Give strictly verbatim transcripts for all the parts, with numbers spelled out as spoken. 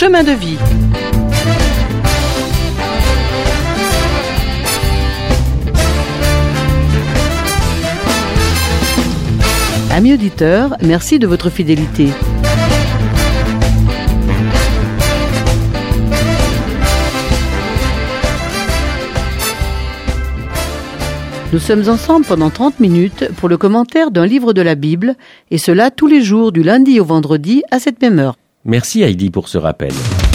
chemin de vie. Amis auditeurs, merci de votre fidélité. Nous sommes ensemble pendant trente minutes pour le commentaire d'un livre de la Bible, et cela tous les jours du lundi au vendredi à cette même heure. Merci Heidi pour ce rappel.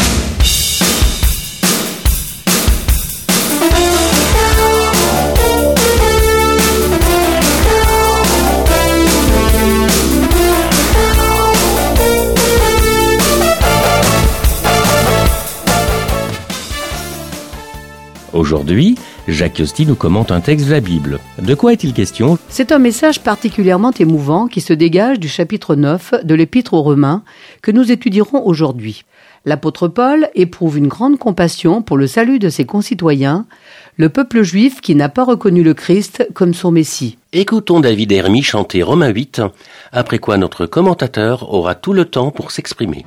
Aujourd'hui, Jacques Yosti nous commente un texte de la Bible. De quoi est-il question ? C'est un message particulièrement émouvant qui se dégage du chapitre neuf de l'Épître aux Romains que nous étudierons aujourd'hui. L'apôtre Paul éprouve une grande compassion pour le salut de ses concitoyens, le peuple juif qui n'a pas reconnu le Christ comme son Messie. Écoutons David Hermy chanter Romains huit, après quoi notre commentateur aura tout le temps pour s'exprimer.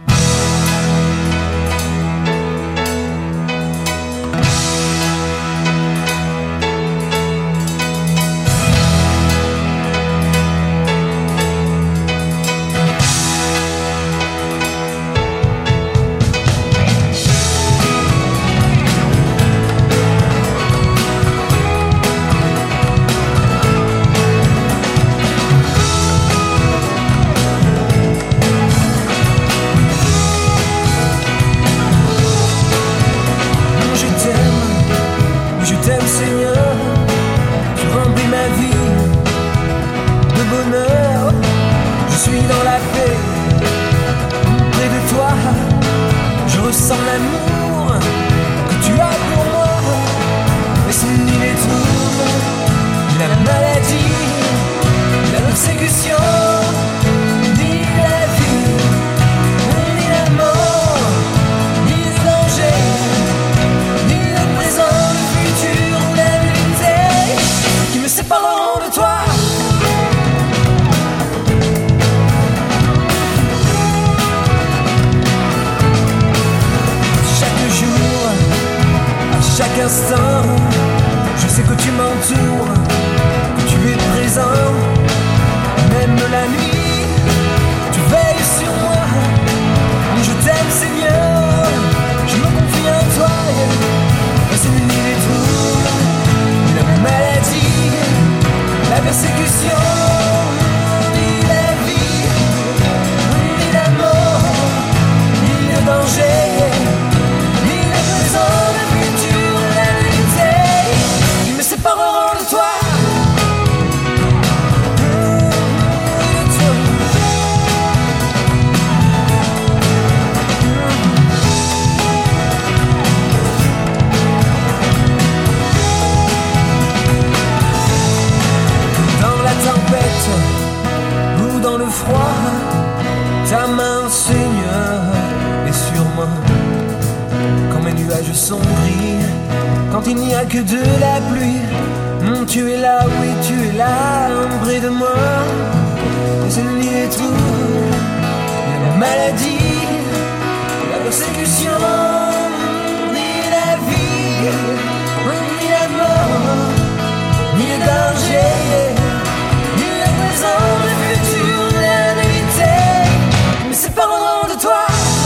Je sais que tu m'entoures, que tu es présent, même la nuit, tu veilles sur moi. Je t'aime Seigneur, je me confie en toi. C'est ni les troubles, ni la maladie, la persécution, ni la vie, ni la mort, ni le danger, ni le présent, le futur. Sépareront de toi. Dans la tempête ou dans le froid, ta main, Seigneur, est sur moi. Quand mes nuages sont gris, quand il n'y a que de la pluie, tu es là, oui, tu es là, près de moi. C'est ni les troubles, ni la maladie, la persécution, ni la vie, ni la mort, ni le danger, ni le présent, le futur, la vérité, me sépareront de toi.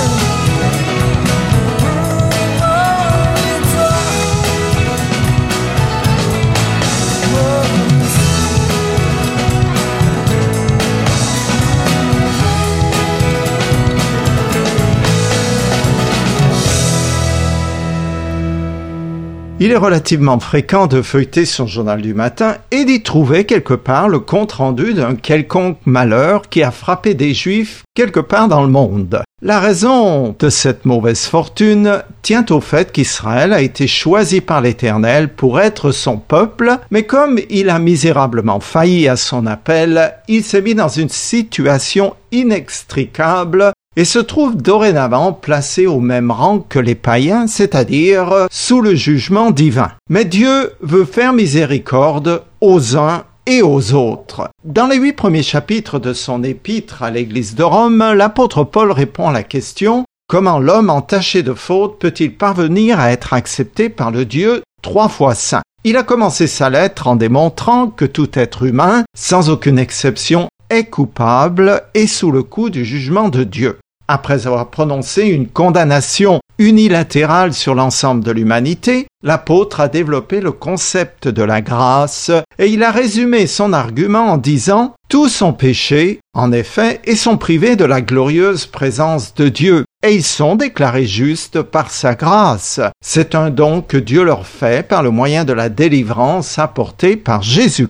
Il est relativement fréquent de feuilleter son journal du matin et d'y trouver quelque part le compte-rendu d'un quelconque malheur qui a frappé des Juifs quelque part dans le monde. La raison de cette mauvaise fortune tient au fait qu'Israël a été choisi par l'Éternel pour être son peuple, mais comme il a misérablement failli à son appel, il s'est mis dans une situation inextricable et se trouve dorénavant placé au même rang que les païens, c'est-à-dire sous le jugement divin. Mais Dieu veut faire miséricorde aux uns et aux autres. Dans les huit premiers chapitres de son épître à l'église de Rome, l'apôtre Paul répond à la question Comment l'homme entaché de faute peut-il parvenir à être accepté par le Dieu trois fois saint? Il a commencé sa lettre en démontrant que tout être humain, sans aucune exception, est coupable et sous le coup du jugement de Dieu. Après avoir prononcé une condamnation unilatérale sur l'ensemble de l'humanité, l'apôtre a développé le concept de la grâce et il a résumé son argument en disant « Tous ont péché, en effet, et sont privés de la glorieuse présence de Dieu, et ils sont déclarés justes par sa grâce. C'est un don que Dieu leur fait par le moyen de la délivrance apportée par Jésus-Christ. »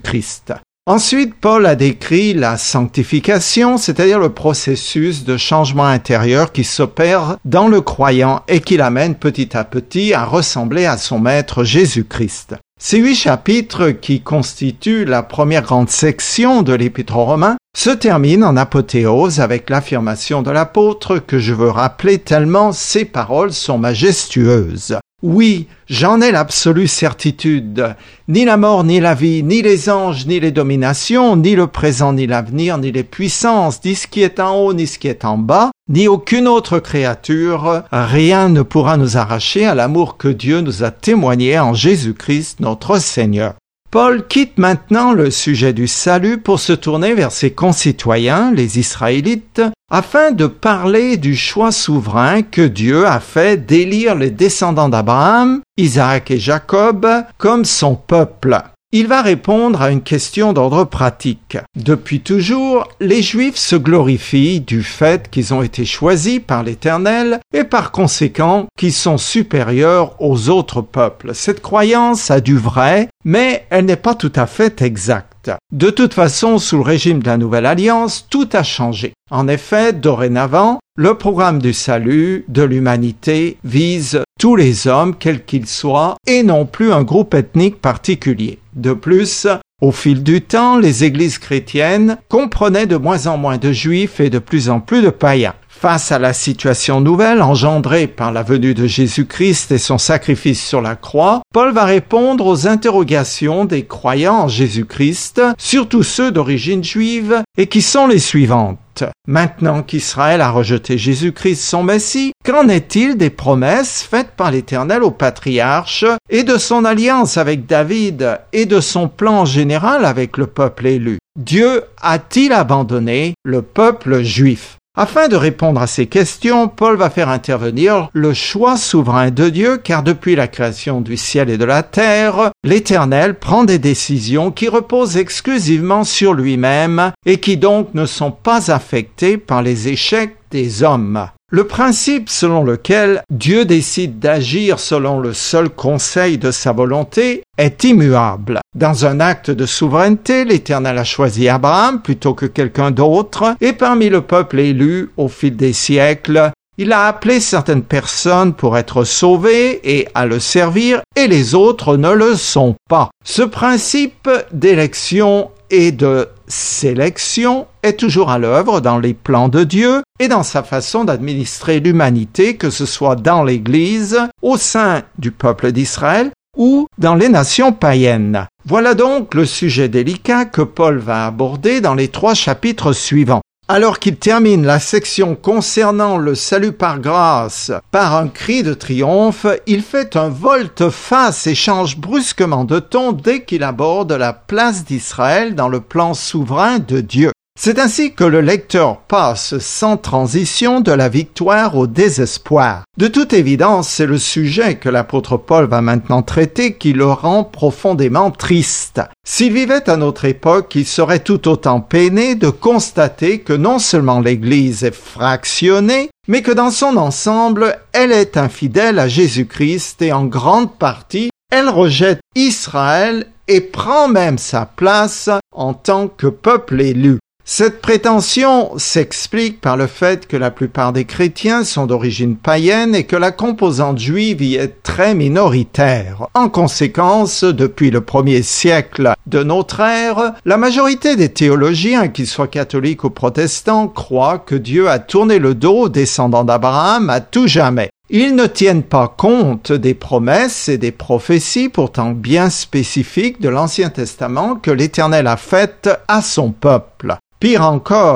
Ensuite, Paul a décrit la sanctification, c'est-à-dire le processus de changement intérieur qui s'opère dans le croyant et qui l'amène petit à petit à ressembler à son Maître Jésus-Christ. Ces huit chapitres qui constituent la première grande section de l'Épître aux Romains se terminent en apothéose avec l'affirmation de l'apôtre que je veux rappeler tellement ces paroles sont majestueuses. Oui, j'en ai l'absolue certitude. Ni la mort, ni la vie, ni les anges, ni les dominations, ni le présent, ni l'avenir, ni les puissances, ni ce qui est en haut, ni ce qui est en bas, ni aucune autre créature, rien ne pourra nous arracher à l'amour que Dieu nous a témoigné en Jésus-Christ notre Seigneur. Paul quitte maintenant le sujet du salut pour se tourner vers ses concitoyens, les Israélites, afin de parler du choix souverain que Dieu a fait d'élire les descendants d'Abraham, Isaac et Jacob, comme son peuple. Il va répondre à une question d'ordre pratique. Depuis toujours, les Juifs se glorifient du fait qu'ils ont été choisis par l'Éternel et par conséquent qu'ils sont supérieurs aux autres peuples. Cette croyance a du vrai, mais elle n'est pas tout à fait exacte. De toute façon, sous le régime de la Nouvelle Alliance, tout a changé. En effet, dorénavant, le programme du salut de l'humanité vise tous les hommes, quels qu'ils soient, et non plus un groupe ethnique particulier. De plus, au fil du temps, les églises chrétiennes comprenaient de moins en moins de juifs et de plus en plus de païens. Face à la situation nouvelle engendrée par la venue de Jésus-Christ et son sacrifice sur la croix, Paul va répondre aux interrogations des croyants en Jésus-Christ, surtout ceux d'origine juive, et qui sont les suivantes. Maintenant qu'Israël a rejeté Jésus-Christ, son Messie, qu'en est-il des promesses faites par l'Éternel aux patriarches et de son alliance avec David et de son plan général avec le peuple élu? Dieu a-t-il abandonné le peuple juif? Afin de répondre à ces questions, Paul va faire intervenir le choix souverain de Dieu, car depuis la création du ciel et de la terre, l'Éternel prend des décisions qui reposent exclusivement sur lui-même et qui donc ne sont pas affectées par les échecs des hommes. Le principe selon lequel Dieu décide d'agir selon le seul conseil de sa volonté est immuable. Dans un acte de souveraineté, l'Éternel a choisi Abraham plutôt que quelqu'un d'autre, et parmi le peuple élu au fil des siècles, il a appelé certaines personnes pour être sauvées et à le servir, et les autres ne le sont pas. Ce principe d'élection et de sélection est toujours à l'œuvre dans les plans de Dieu et dans sa façon d'administrer l'humanité, que ce soit dans l'Église, au sein du peuple d'Israël ou dans les nations païennes. Voilà donc le sujet délicat que Paul va aborder dans les trois chapitres suivants. Alors qu'il termine la section concernant le salut par grâce par un cri de triomphe, il fait un volte-face et change brusquement de ton dès qu'il aborde la place d'Israël dans le plan souverain de Dieu. C'est ainsi que le lecteur passe sans transition de la victoire au désespoir. De toute évidence, c'est le sujet que l'apôtre Paul va maintenant traiter qui le rend profondément triste. S'il vivait à notre époque, il serait tout autant peiné de constater que non seulement l'Église est fractionnée, mais que dans son ensemble, elle est infidèle à Jésus-Christ et en grande partie, elle rejette Israël et prend même sa place en tant que peuple élu. Cette prétention s'explique par le fait que la plupart des chrétiens sont d'origine païenne et que la composante juive y est très minoritaire. En conséquence, depuis le premier siècle de notre ère, la majorité des théologiens, qu'ils soient catholiques ou protestants, croient que Dieu a tourné le dos aux descendants d'Abraham à tout jamais. Ils ne tiennent pas compte des promesses et des prophéties pourtant bien spécifiques de l'Ancien Testament que l'Éternel a faites à son peuple. Pire encore,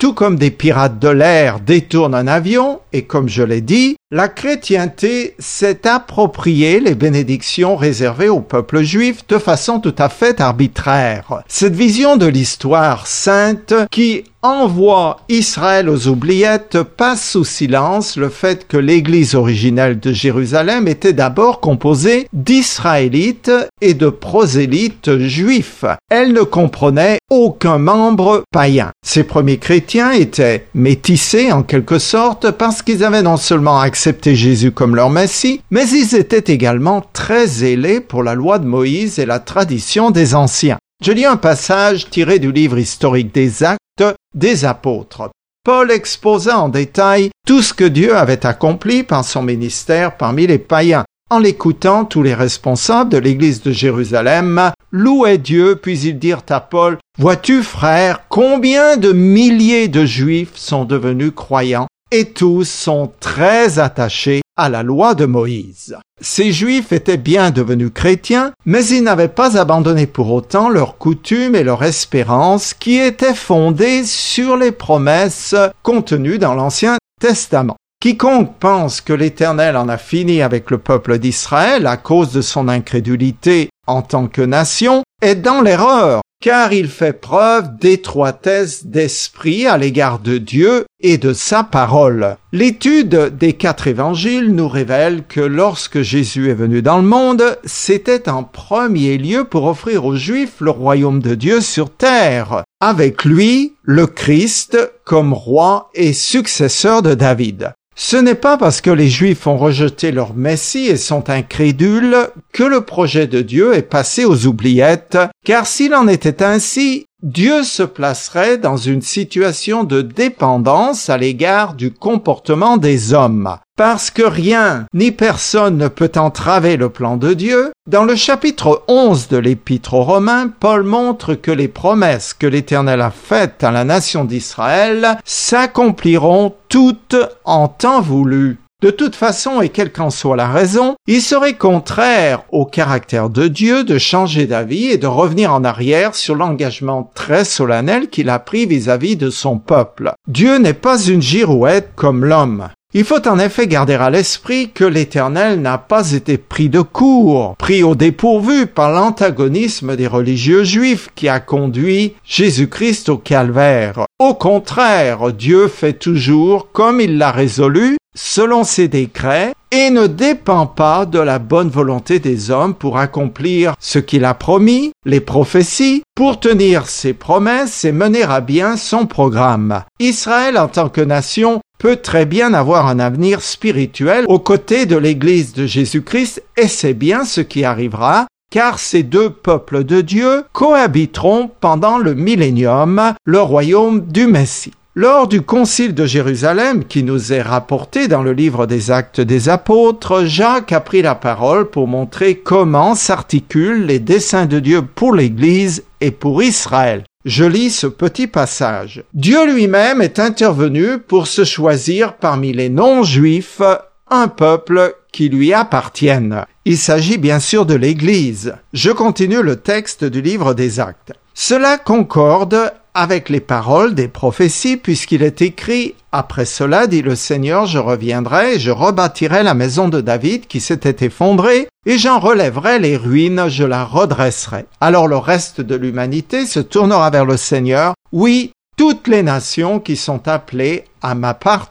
tout comme des pirates de l'air détournent un avion, et comme je l'ai dit, la chrétienté s'est approprié les bénédictions réservées au peuple juif de façon tout à fait arbitraire. Cette vision de l'histoire sainte qui envoie Israël aux oubliettes passe sous silence le fait que l'Église originelle de Jérusalem était d'abord composée d'Israélites et de prosélytes juifs. Elle ne comprenait aucun membre païen. Ces premiers chrétiens étaient métissés en quelque sorte parce qu'ils avaient non seulement accepté Jésus comme leur Messie, mais ils étaient également très zélés pour la loi de Moïse et la tradition des anciens. Je lis un passage tiré du livre historique des Actes des Apôtres. Paul exposa en détail tout ce que Dieu avait accompli par son ministère parmi les païens. En l'écoutant, tous les responsables de l'église de Jérusalem louaient Dieu, puis ils dirent à Paul, « Vois-tu, frère, combien de milliers de Juifs sont devenus croyants, et tous sont très attachés à la loi de Moïse. » Ces Juifs étaient bien devenus chrétiens, mais ils n'avaient pas abandonné pour autant leurs coutumes et leur espérance qui étaient fondées sur les promesses contenues dans l'Ancien Testament. Quiconque pense que l'Éternel en a fini avec le peuple d'Israël à cause de son incrédulité en tant que nation est dans l'erreur, car il fait preuve d'étroitesse d'esprit à l'égard de Dieu et de sa parole. L'étude des quatre évangiles nous révèle que lorsque Jésus est venu dans le monde, c'était en premier lieu pour offrir aux Juifs le royaume de Dieu sur terre, avec lui, le Christ, comme roi et successeur de David. Ce n'est pas parce que les Juifs ont rejeté leur Messie et sont incrédules que le projet de Dieu est passé aux oubliettes, car s'il en était ainsi, Dieu se placerait dans une situation de dépendance à l'égard du comportement des hommes. Parce que rien ni personne ne peut entraver le plan de Dieu, dans le chapitre onze de l'Épître aux Romains, Paul montre que les promesses que l'Éternel a faites à la nation d'Israël s'accompliront toutes en temps voulu. De toute façon, et quelle qu'en soit la raison, il serait contraire au caractère de Dieu de changer d'avis et de revenir en arrière sur l'engagement très solennel qu'il a pris vis-à-vis de son peuple. Dieu n'est pas une girouette comme l'homme. Il faut en effet garder à l'esprit que l'Éternel n'a pas été pris de court, pris au dépourvu par l'antagonisme des religieux juifs qui a conduit Jésus-Christ au calvaire. Au contraire, Dieu fait toujours comme il l'a résolu, selon ses décrets, et ne dépend pas de la bonne volonté des hommes pour accomplir ce qu'il a promis, les prophéties, pour tenir ses promesses et mener à bien son programme. Israël, en tant que nation, peut très bien avoir un avenir spirituel aux côtés de l'Église de Jésus-Christ, et c'est bien ce qui arrivera, car ces deux peuples de Dieu cohabiteront pendant le millénium, le royaume du Messie. Lors du concile de Jérusalem, qui nous est rapporté dans le livre des Actes des Apôtres, Jacques a pris la parole pour montrer comment s'articulent les desseins de Dieu pour l'Église et pour Israël. Je lis ce petit passage. Dieu lui-même est intervenu pour se choisir parmi les non-juifs un peuple qui lui appartienne. Il s'agit bien sûr de l'Église. Je continue le texte du livre des Actes. Cela concorde avec les paroles des prophéties, puisqu'il est écrit « Après cela, dit le Seigneur, je reviendrai, et je rebâtirai la maison de David qui s'était effondrée, et j'en relèverai les ruines, je la redresserai. Alors le reste de l'humanité se tournera vers le Seigneur, oui, toutes les nations qui sont appelées à m'appartenir. »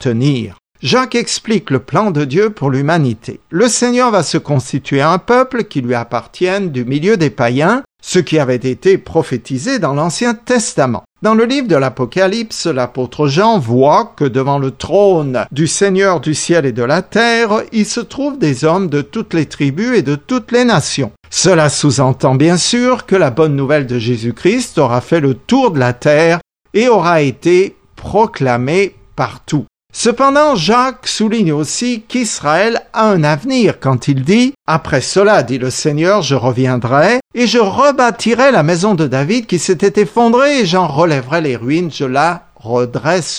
Jacques explique le plan de Dieu pour l'humanité. Le Seigneur va se constituer un peuple qui lui appartienne du milieu des païens, ce qui avait été prophétisé dans l'Ancien Testament. Dans le livre de l'Apocalypse, l'apôtre Jean voit que devant le trône du Seigneur du ciel et de la terre, il se trouve des hommes de toutes les tribus et de toutes les nations. Cela sous-entend bien sûr que la bonne nouvelle de Jésus-Christ aura fait le tour de la terre et aura été proclamée partout. Cependant, Jacques souligne aussi qu'Israël a un avenir quand il dit « Après cela, dit le Seigneur, je reviendrai, et je rebâtirai la maison de David qui s'était effondrée, et j'en relèverai les ruines, je la redresserai. »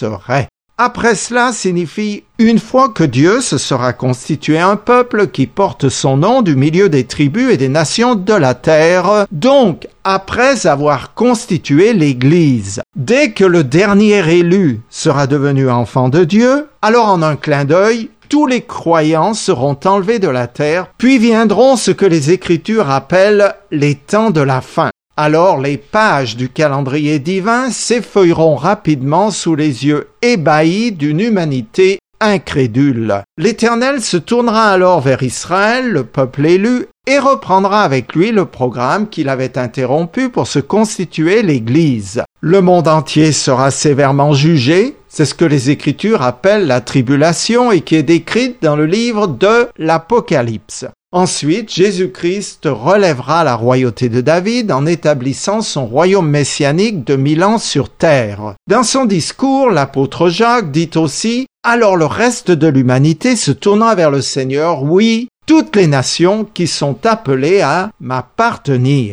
Après cela signifie une fois que Dieu se sera constitué un peuple qui porte son nom du milieu des tribus et des nations de la terre, donc après avoir constitué l'Église. Dès que le dernier élu sera devenu enfant de Dieu, alors en un clin d'œil, tous les croyants seront enlevés de la terre, puis viendront ce que les Écritures appellent les temps de la fin. Alors les pages du calendrier divin s'effeuilleront rapidement sous les yeux ébahis d'une humanité incrédule. L'Éternel se tournera alors vers Israël, le peuple élu, et reprendra avec lui le programme qu'il avait interrompu pour se constituer l'Église. Le monde entier sera sévèrement jugé, c'est ce que les Écritures appellent la tribulation et qui est décrite dans le livre de l'Apocalypse. Ensuite, Jésus-Christ relèvera la royauté de David en établissant son royaume messianique de mille ans sur terre. Dans son discours, l'apôtre Jacques dit aussi « Alors le reste de l'humanité se tournera vers le Seigneur, oui, toutes les nations qui sont appelées à m'appartenir. »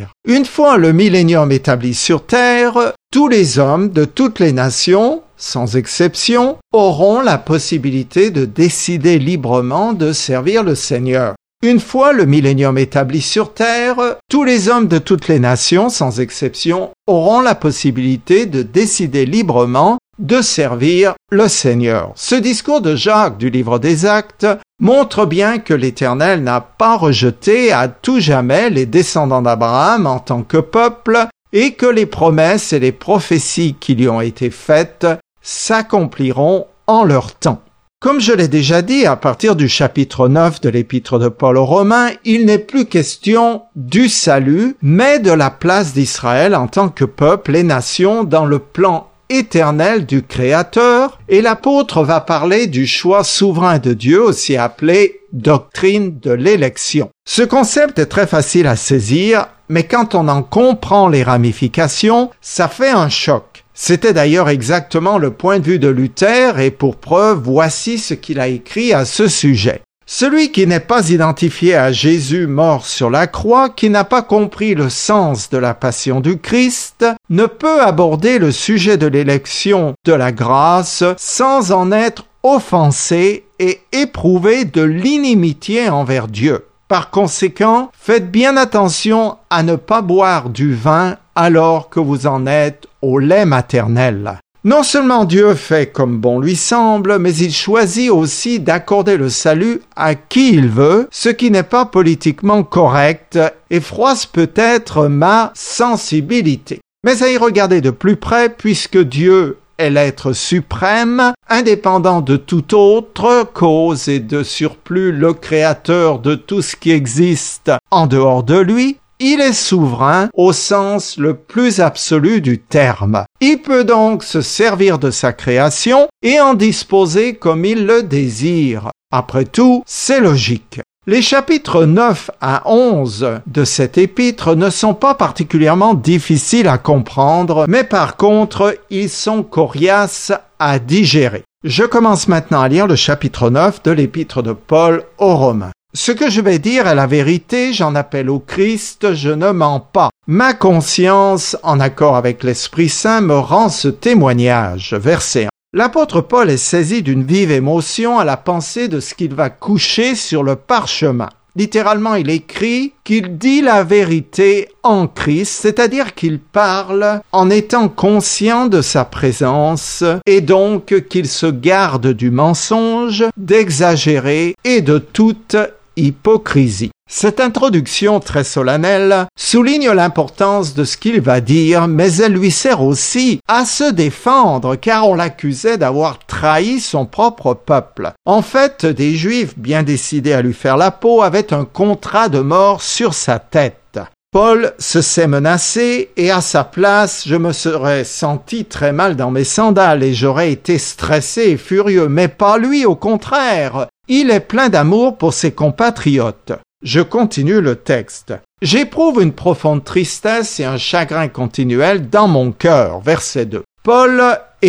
Une fois le millénium établi sur terre, tous les hommes de toutes les nations, sans exception, auront la possibilité de décider librement de servir le Seigneur. Une fois le millénium établi sur terre, tous les hommes de toutes les nations, sans exception, auront la possibilité de décider librement de servir le Seigneur. Ce discours de Jacques du livre des Actes montre bien que l'Éternel n'a pas rejeté à tout jamais les descendants d'Abraham en tant que peuple et que les promesses et les prophéties qui lui ont été faites s'accompliront en leur temps. Comme je l'ai déjà dit, à partir du chapitre neuf de l'épître de Paul aux Romains, il n'est plus question du salut, mais de la place d'Israël en tant que peuple et nation dans le plan éternel du Créateur, et l'apôtre va parler du choix souverain de Dieu, aussi appelé doctrine de l'élection. Ce concept est très facile à saisir, mais quand on en comprend les ramifications, ça fait un choc. C'était d'ailleurs exactement le point de vue de Luther et pour preuve, voici ce qu'il a écrit à ce sujet. Celui qui n'est pas identifié à Jésus mort sur la croix, qui n'a pas compris le sens de la passion du Christ, ne peut aborder le sujet de l'élection de la grâce sans en être offensé et éprouver de l'inimitié envers Dieu. Par conséquent, faites bien attention à ne pas boire du vin alors que vous en êtes au lait maternel. Non seulement Dieu fait comme bon lui semble, mais il choisit aussi d'accorder le salut à qui il veut, ce qui n'est pas politiquement correct et froisse peut-être ma sensibilité. Mais à y regarder de plus près, puisque Dieu est l'être suprême, indépendant de toute autre cause et de surplus le créateur de tout ce qui existe en dehors de lui, il est souverain au sens le plus absolu du terme. Il peut donc se servir de sa création et en disposer comme il le désire. Après tout, c'est logique. Les chapitres neuf à onze de cet épître ne sont pas particulièrement difficiles à comprendre, mais par contre, ils sont coriaces à digérer. Je commence maintenant à lire le chapitre neuf de l'épître de Paul aux Romains. Ce que je vais dire est la vérité, j'en appelle au Christ, je ne mens pas. Ma conscience, en accord avec l'Esprit Saint, me rend ce témoignage. Verset un. L'apôtre Paul est saisi d'une vive émotion à la pensée de ce qu'il va coucher sur le parchemin. Littéralement, il écrit qu'il dit la vérité en Christ, c'est-à-dire qu'il parle en étant conscient de sa présence et donc qu'il se garde du mensonge, d'exagérer et de toute hypocrisie. Cette introduction très solennelle souligne l'importance de ce qu'il va dire, mais elle lui sert aussi à se défendre, car on l'accusait d'avoir trahi son propre peuple. En fait, des Juifs bien décidés à lui faire la peau avaient un contrat de mort sur sa tête. Paul se sait menacé et à sa place, je me serais senti très mal dans mes sandales et j'aurais été stressé et furieux, mais pas lui, au contraire. Il est plein d'amour pour ses compatriotes. Je continue le texte. J'éprouve une profonde tristesse et un chagrin continuel dans mon cœur. Verset deux. Paul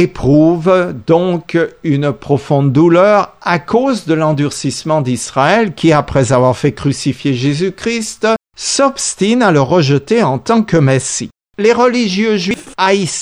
éprouve donc une profonde douleur à cause de l'endurcissement d'Israël qui, après avoir fait crucifier Jésus-Christ, s'obstine à le rejeter en tant que Messie. Les religieux juifs haïssent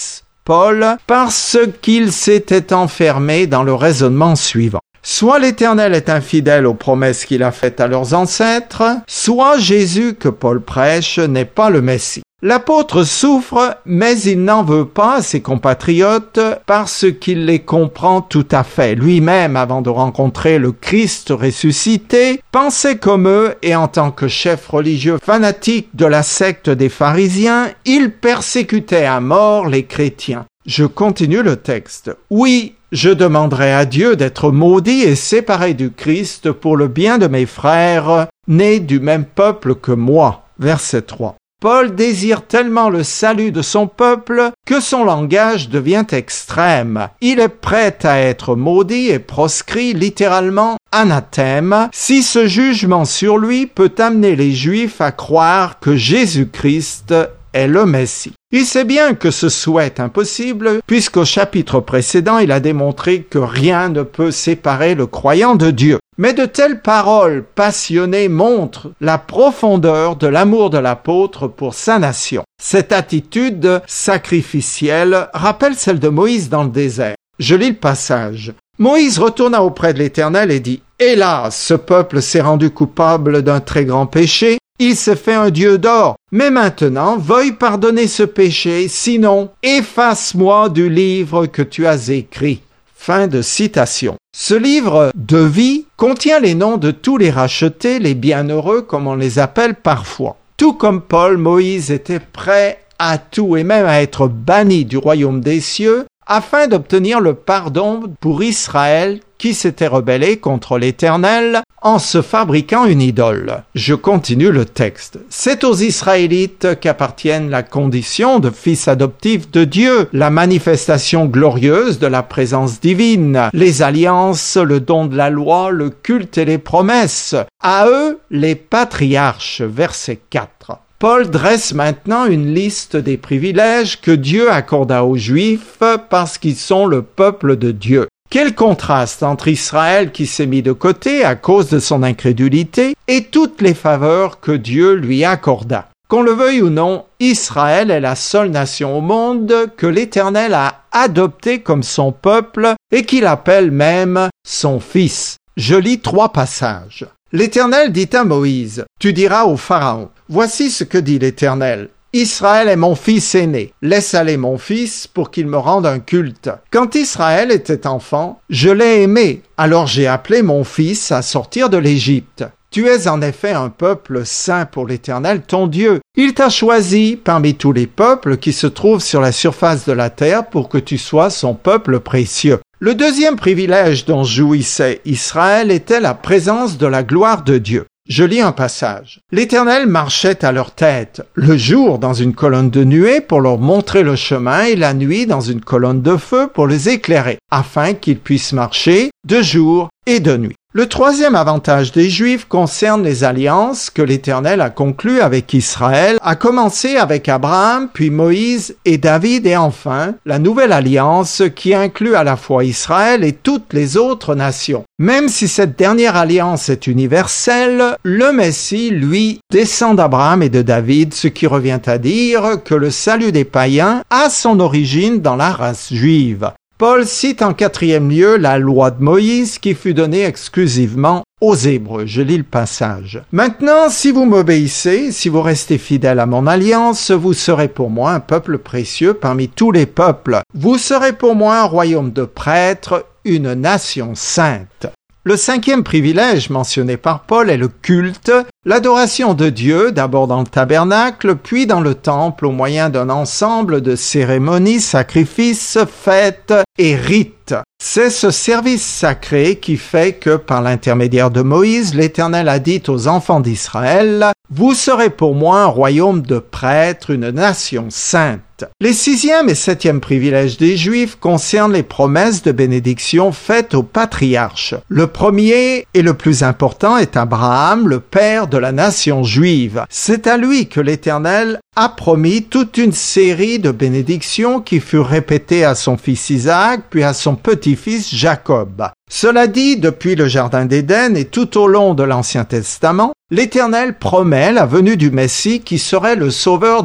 Paul parce qu'il s'était enfermé dans le raisonnement suivant. Soit l'Éternel est infidèle aux promesses qu'il a faites à leurs ancêtres, soit Jésus que Paul prêche n'est pas le Messie. L'apôtre souffre, mais il n'en veut pas à ses compatriotes parce qu'il les comprend tout à fait. Lui-même, avant de rencontrer le Christ ressuscité, pensait comme eux et en tant que chef religieux fanatique de la secte des pharisiens, il persécutait à mort les chrétiens. Je continue le texte. Oui, je demanderai à Dieu d'être maudit et séparé du Christ pour le bien de mes frères, nés du même peuple que moi. Verset trois. Paul désire tellement le salut de son peuple que son langage devient extrême. Il est prêt à être maudit et proscrit, littéralement anathème, si ce jugement sur lui peut amener les Juifs à croire que Jésus-Christ est le Messie. Il sait bien que ce souhait est impossible, puisqu'au chapitre précédent, il a démontré que rien ne peut séparer le croyant de Dieu. Mais de telles paroles passionnées montrent la profondeur de l'amour de l'apôtre pour sa nation. Cette attitude sacrificielle rappelle celle de Moïse dans le désert. Je lis le passage. Moïse retourna auprès de l'Éternel et dit « Hélas, ce peuple s'est rendu coupable d'un très grand péché. Il s'est fait un Dieu d'or. Mais maintenant, veuille pardonner ce péché, sinon, efface-moi du livre que tu as écrit. » Fin de citation. Ce livre de vie contient les noms de tous les rachetés, les bienheureux, comme on les appelle parfois. Tout comme Paul, Moïse était prêt à tout et même à être banni du royaume des cieux afin d'obtenir le pardon pour Israël qui s'était rebellé contre l'Éternel en se fabriquant une idole. Je continue le texte. C'est aux Israélites qu'appartiennent la condition de fils adoptifs de Dieu, la manifestation glorieuse de la présence divine, les alliances, le don de la loi, le culte et les promesses. À eux, les patriarches, verset quatre. Paul dresse maintenant une liste des privilèges que Dieu accorda aux Juifs parce qu'ils sont le peuple de Dieu. Quel contraste entre Israël qui s'est mis de côté à cause de son incrédulité et toutes les faveurs que Dieu lui accorda. Qu'on le veuille ou non, Israël est la seule nation au monde que l'Éternel a adoptée comme son peuple et qu'il appelle même son fils. Je lis trois passages. L'Éternel dit à Moïse, « Tu diras au Pharaon, voici ce que dit l'Éternel. Israël est mon fils aîné. Laisse aller mon fils pour qu'il me rende un culte. Quand Israël était enfant, je l'ai aimé. Alors j'ai appelé mon fils à sortir de l'Égypte. Tu es en effet un peuple saint pour l'Éternel, ton Dieu. Il t'a choisi parmi tous les peuples qui se trouvent sur la surface de la terre pour que tu sois son peuple précieux. » Le deuxième privilège dont jouissait Israël était la présence de la gloire de Dieu. Je lis un passage. L'Éternel marchait à leur tête, le jour dans une colonne de nuée pour leur montrer le chemin et la nuit dans une colonne de feu pour les éclairer, afin qu'ils puissent marcher de jour et de nuit. Le troisième avantage des Juifs concerne les alliances que l'Éternel a conclues avec Israël, à commencer avec Abraham, puis Moïse et David, et enfin la nouvelle alliance qui inclut à la fois Israël et toutes les autres nations. Même si cette dernière alliance est universelle, le Messie, lui, descend d'Abraham et de David, ce qui revient à dire que le salut des païens a son origine dans la race juive. Paul cite en quatrième lieu la loi de Moïse qui fut donnée exclusivement aux Hébreux. Je lis le passage. Maintenant, si vous m'obéissez, si vous restez fidèles à mon alliance, vous serez pour moi un peuple précieux parmi tous les peuples. Vous serez pour moi un royaume de prêtres, une nation sainte. Le cinquième privilège mentionné par Paul est le culte, l'adoration de Dieu, d'abord dans le tabernacle, puis dans le temple au moyen d'un ensemble de cérémonies, sacrifices, fêtes et rites. C'est ce service sacré qui fait que, par l'intermédiaire de Moïse, l'Éternel a dit aux enfants d'Israël « Vous serez pour moi un royaume de prêtres, une nation sainte. » Les sixième et septième privilèges des Juifs concernent les promesses de bénédiction faites aux patriarches. Le premier et le plus important est Abraham, le père de la nation juive. C'est à lui que l'Éternel a promis toute une série de bénédictions qui furent répétées à son fils Isaac, puis à son petit-fils Jacob. Cela dit, depuis le Jardin d'Éden et tout au long de l'Ancien Testament, l'Éternel promet la venue du Messie qui serait le sauveur de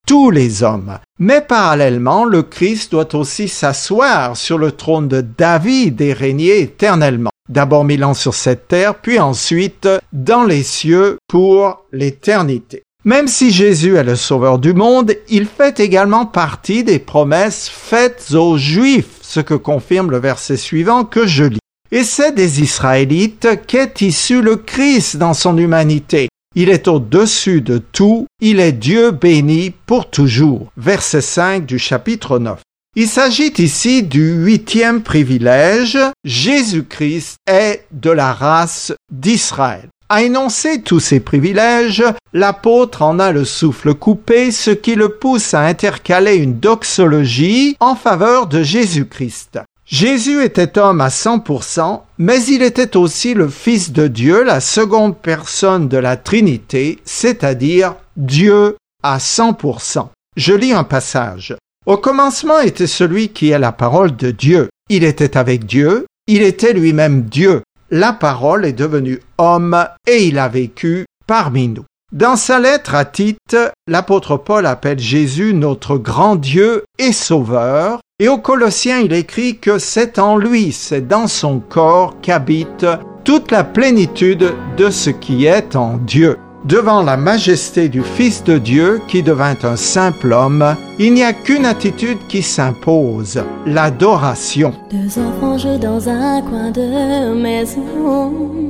tous les hommes. Mais parallèlement, le Christ doit aussi s'asseoir sur le trône de David et régner éternellement. D'abord mille ans sur cette terre, puis ensuite dans les cieux pour l'éternité. Même si Jésus est le sauveur du monde, il fait également partie des promesses faites aux Juifs, ce que confirme le verset suivant que je lis. Et c'est des Israélites qu'est issu le Christ dans son humanité. Il est au-dessus de tout, il est Dieu béni pour toujours. Verset cinq du chapitre neuf. Il s'agit ici du huitième privilège. Jésus-Christ est de la race d'Israël. À énoncer tous ces privilèges, l'apôtre en a le souffle coupé, ce qui le pousse à intercaler une doxologie en faveur de Jésus-Christ. Jésus était homme à cent pour cent, mais il était aussi le Fils de Dieu, la seconde personne de la Trinité, c'est-à-dire Dieu à cent pour cent. Je lis un passage. Au commencement était celui qui est la parole de Dieu. Il était avec Dieu, il était lui-même Dieu. La parole est devenue homme et il a vécu parmi nous. Dans sa lettre à Tite, l'apôtre Paul appelle Jésus notre grand Dieu et Sauveur, et aux Colossiens il écrit que c'est en lui, c'est dans son corps qu'habite toute la plénitude de ce qui est en Dieu. Devant la majesté du Fils de Dieu qui devint un simple homme, il n'y a qu'une attitude qui s'impose, l'adoration. Deux enfants jouent dans un coin de maison,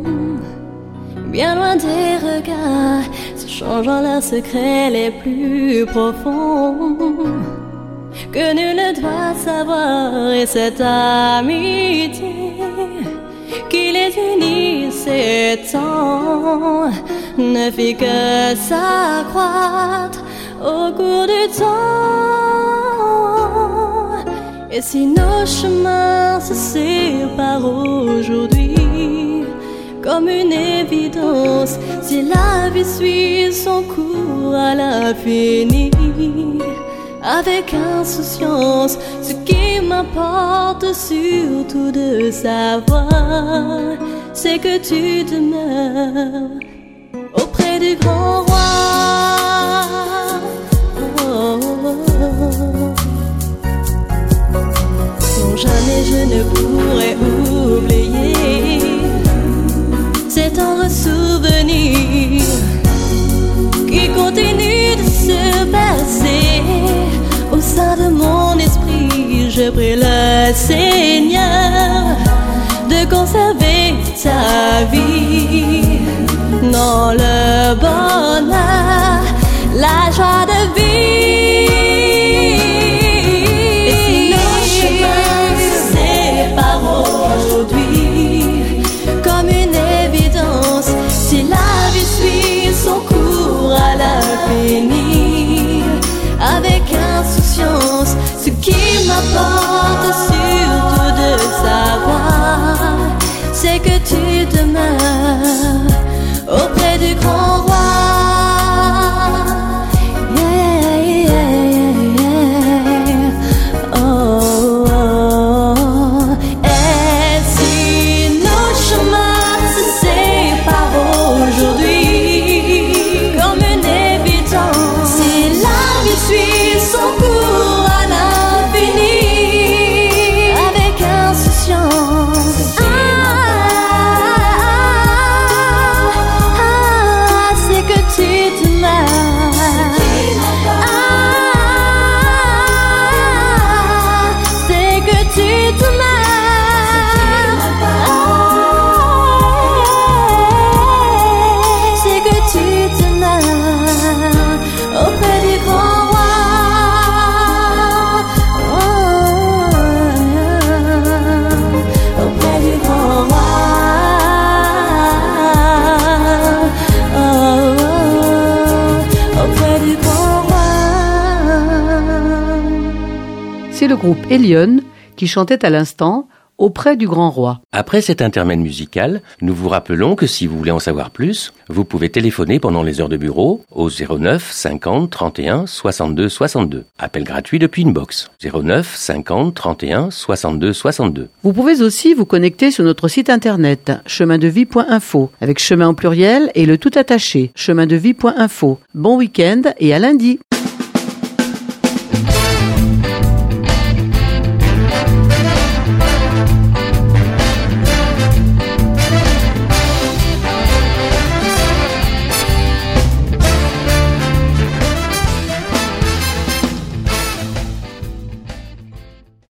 bien loin des regards, se changeant leurs secrets les plus profonds, que nul ne doit savoir, et cette amitié qui les unit s'étend, ne fit que s'accroître au cours du temps. Et si nos chemins se séparent aujourd'hui, comme une évidence, si la vie suit son cours à l'infini, avec insouciance, ce qui m'importe surtout de savoir, c'est que tu demeures auprès du grand roi. Oh, oh, oh. Non, jamais je ne pourrai oublier ces tendres souvenirs qui continuent de se bercer au sein de mon esprit. Je prie le Seigneur de conserver ta vie dans le bonheur, la joie de vivre. Et si nos chemins se séparent aujourd'hui, comme une évidence, si la vie suit son cours à l'infini, avec insouciance, ce qui m'apporte surtout de savoir, c'est que tu demeures auprès du grand roi. Yeah, yeah, yeah. Oh, oh. Et si nos chemins se séparent aujourd'hui, comme une évidence, si la vie suit son cours à l'infini, avec insouciance, C'est le groupe Elion qui chantait à l'instant « Auprès du grand roi ». Après cet intermède musical, nous vous rappelons que si vous voulez en savoir plus, vous pouvez téléphoner pendant les heures de bureau au zéro neuf cinquante trente et un soixante-deux soixante-deux. Appel gratuit depuis une box. zéro neuf cinquante trente et un soixante-deux soixante-deux. Vous pouvez aussi vous connecter sur notre site internet chemin de vie point info avec chemin au pluriel et le tout attaché chemin de vie point info. Bon week-end et à lundi.